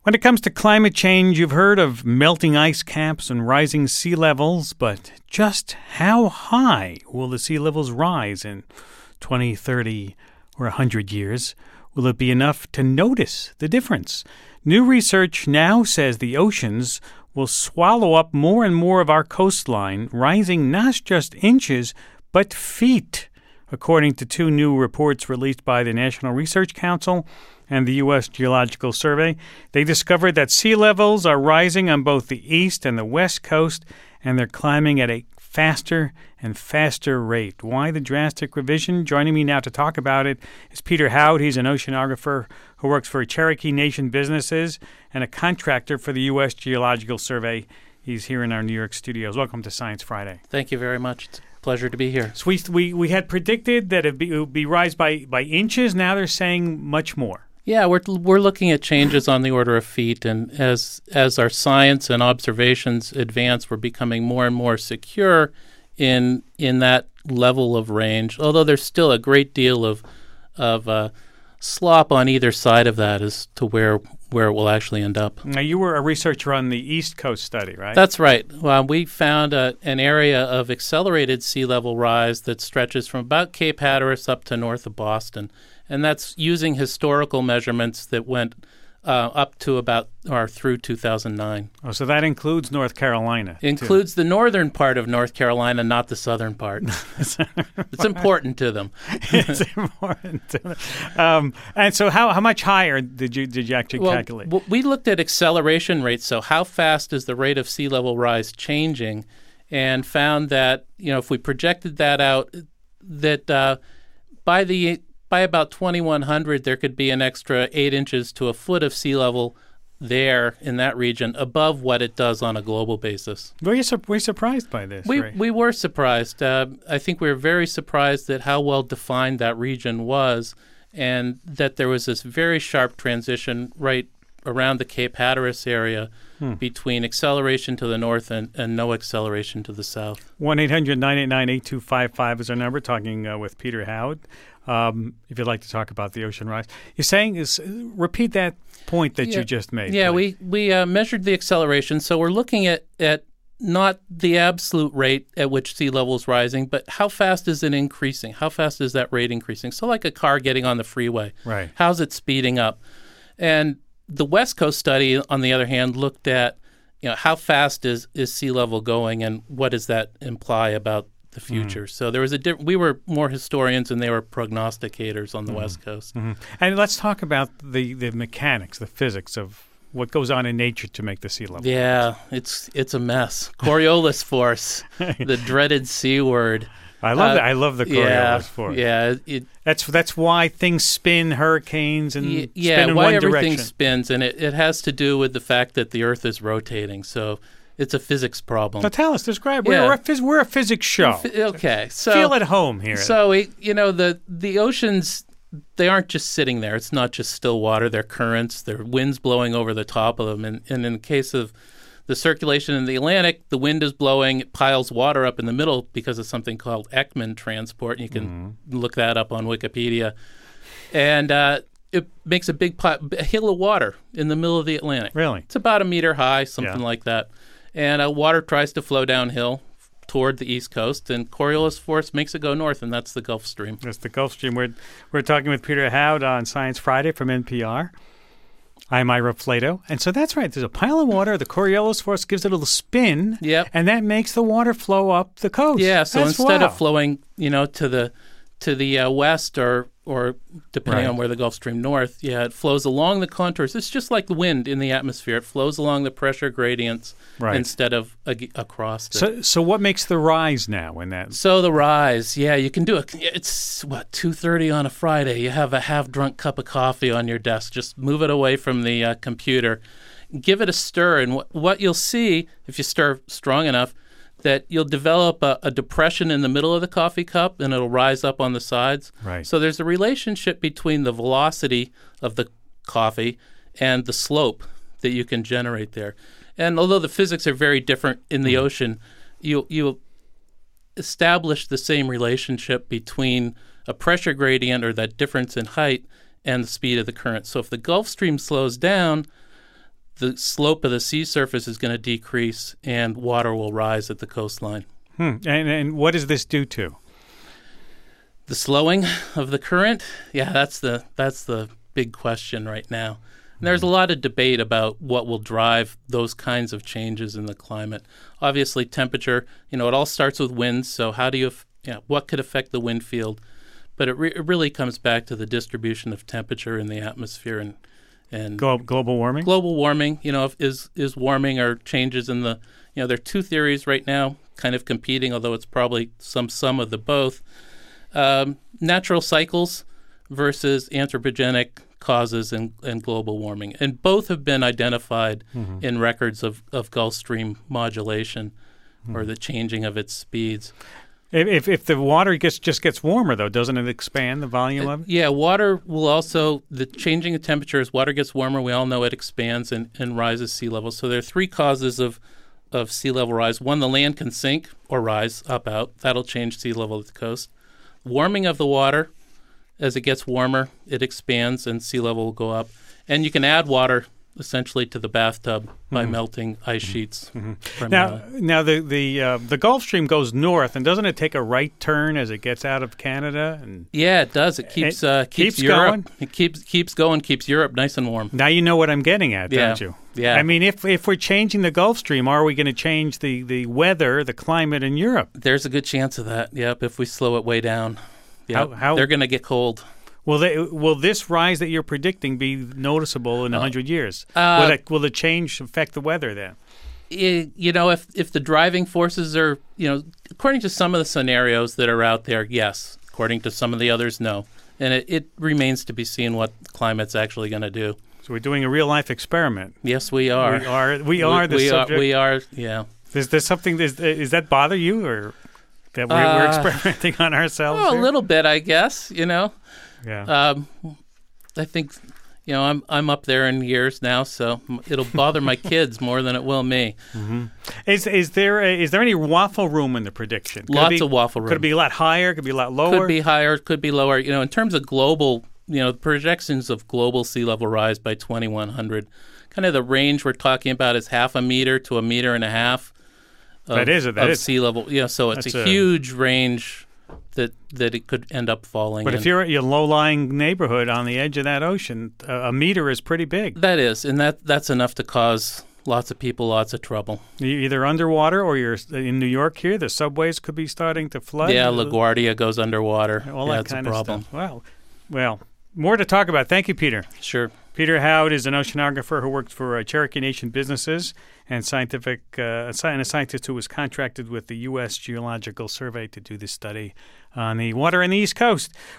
When it comes to climate change, you've heard of melting ice caps and rising sea levels, but just how high will the sea levels rise in 20, 30, or 100 years? Will it be enough to notice the difference? New research now says the oceans will swallow up more and more of our coastline, rising not just inches, but feet, according to two new reports released by the National Research Council and the U.S. Geological Survey. They discovered that sea levels are rising on both the east and the west coast, and they're climbing at a faster and faster rate. Why the drastic revision? Joining me now to talk about it is Peter Howd. He's an oceanographer who works for Cherokee Nation Businesses and a contractor for the U.S. Geological Survey. He's here in our New York studios. Welcome to Science Friday. Thank you very much. It's a pleasure to be here. So we had predicted that it would be rise by inches. Now they're saying much more. Yeah, we're looking at changes on the order of feet, and as our science and observations advance, we're becoming more and more secure in that level of range. Although there's still a great deal of slop on either side of that as to where it will actually end up. Now, you were a researcher on the East Coast study, right? That's right. We found an area of accelerated sea level rise that stretches from about Cape Hatteras up to north of Boston. And that's using historical measurements that went up to about or through 2009. Oh, so that includes North Carolina. Includes the northern part of North Carolina, not the southern part. It's important to them. It's important to them. And so how much higher did you actually calculate? Well, we looked at acceleration rates, so how fast is the rate of sea level rise changing, and found that, if we projected that out, that by about 2100, there could be an extra 8 inches to a foot of sea level there in that region above what it does on a global basis. Were you surprised by this? We were surprised. I think we were very surprised at how well defined that region was, and that there was this very sharp transition right around the Cape Hatteras area between acceleration to the north and no acceleration to the south. 1-800-989-8255 is our number, talking with Peter Howd. If you'd like to talk about the ocean rise. You're saying repeat that point that you just made. Yeah, we measured the acceleration. So we're looking at not the absolute rate at which sea level is rising, but how fast is it increasing? How fast is that rate increasing? So like a car getting on the freeway. Right. How's it speeding up? And the West Coast study, on the other hand, looked at how fast is sea level going, and what does that imply about the future. So there was we were more historians and they were prognosticators on the West Coast. And let's talk about the mechanics, the physics of what goes on in nature to make the sea level. Yeah, it's a mess. Coriolis force, the dreaded C word. I love that. I love the Coriolis force. Yeah, that's why things spin, hurricanes, and spin in why one everything direction. spins, and it has to do with the fact that the Earth is rotating. So it's a physics problem. Now tell us, describe. We're a physics show. Okay, so feel at home here. So the oceans, they aren't just sitting there. It's not just still water. They're currents. There are winds blowing over the top of them. And in the case of the circulation in the Atlantic, the wind is blowing. It piles water up in the middle because of something called Ekman transport. You can look that up on Wikipedia. And it makes a hill of water in the middle of the Atlantic. Really? It's about a meter high, something like that. And water tries to flow downhill toward the East Coast, and Coriolis force makes it go north, and that's the Gulf Stream. That's the Gulf Stream. We're talking with Peter Howd on Science Friday from NPR. I'm Ira Flato. And so that's right. There's a pile of water. The Coriolis force gives it a little spin, and that makes the water flow up the coast. Yeah, so instead of flowing, to the west or depending on where the Gulf Stream north, it flows along the contours. It's just like the wind in the atmosphere. It flows along the pressure gradients instead of across it. So what makes the rise now in that? So the rise, you can do it. It's 2:30 on a Friday. You have a half-drunk cup of coffee on your desk. Just move it away from the computer. Give it a stir, and what you'll see, if you stir strong enough, that you'll develop a depression in the middle of the coffee cup, and it'll rise up on the sides. Right. So there's a relationship between the velocity of the coffee and the slope that you can generate there. And although the physics are very different in the ocean, you establish the same relationship between a pressure gradient, or that difference in height, and the speed of the current. So if the Gulf Stream slows down, the slope of the sea surface is going to decrease and water will rise at the coastline. And what does this do to? The slowing of the current? Yeah, that's the big question right now. And there's a lot of debate about what will drive those kinds of changes in the climate. Obviously, temperature, it all starts with winds, so how do you what could affect the wind field? But it really comes back to the distribution of temperature in the atmosphere and global warming? Global warming, is warming or changes in the, there are two theories right now kind of competing, although it's probably some of the both. Natural cycles versus anthropogenic causes and global warming. And both have been identified in records of Gulf Stream modulation or the changing of its speeds. If the water just gets warmer, though, doesn't it expand the volume of it? Yeah, water will also, the changing of temperature, as water gets warmer, we all know it expands and rises sea level. So there are three causes of sea level rise. One, the land can sink or rise out. That'll change sea level at the coast. Warming of the water, as it gets warmer, it expands and sea level will go up. And you can add water essentially to the bathtub by melting ice sheets. Now the Gulf Stream goes north, and doesn't it take a right turn as it gets out of Canada? And yeah, it does. It keeps Europe going. It keeps going, keeps Europe nice and warm. Now you know what I'm getting at, don't you? Yeah. I mean, if we're changing the Gulf Stream, are we going to change the weather, the climate in Europe? There's a good chance of that. Yep, if we slow it way down. Yep. How they're going to get cold. Will this rise that you're predicting be noticeable in 100 years? Will the change affect the weather then? If the driving forces are, according to some of the scenarios that are out there, yes. According to some of the others, no. And it remains to be seen what climate's actually going to do. So we're doing a real-life experiment. Yes, we are. We are the subject. We are, yeah. Is there something, does that bother you, or that we're experimenting on ourselves? Well, a little bit, I guess, Yeah. I think, I'm up there in years now, so it'll bother my kids more than it will me. Mm-hmm. Is there any waffle room in the prediction? Lots of waffle room. Could it be a lot higher? Could it be a lot lower? Could be higher. Could be lower. In terms of global, projections of global sea level rise by 2100, kind of the range we're talking about is 0.5 meter to 1.5 meters. That is sea level. So it's a huge range that it could end up falling. But if you're at your low-lying neighborhood on the edge of that ocean, a meter is pretty big. That is, and that's enough to cause lots of people lots of trouble. You're either underwater or you're in New York here. The subways could be starting to flood. Yeah, LaGuardia goes underwater. All that kind of problem. Stuff. Well, more to talk about. Thank you, Peter. Sure. Peter Howd is an oceanographer who works for Cherokee Nation Businesses and a scientist who was contracted with the U.S. Geological Survey to do this study on the water on the East Coast.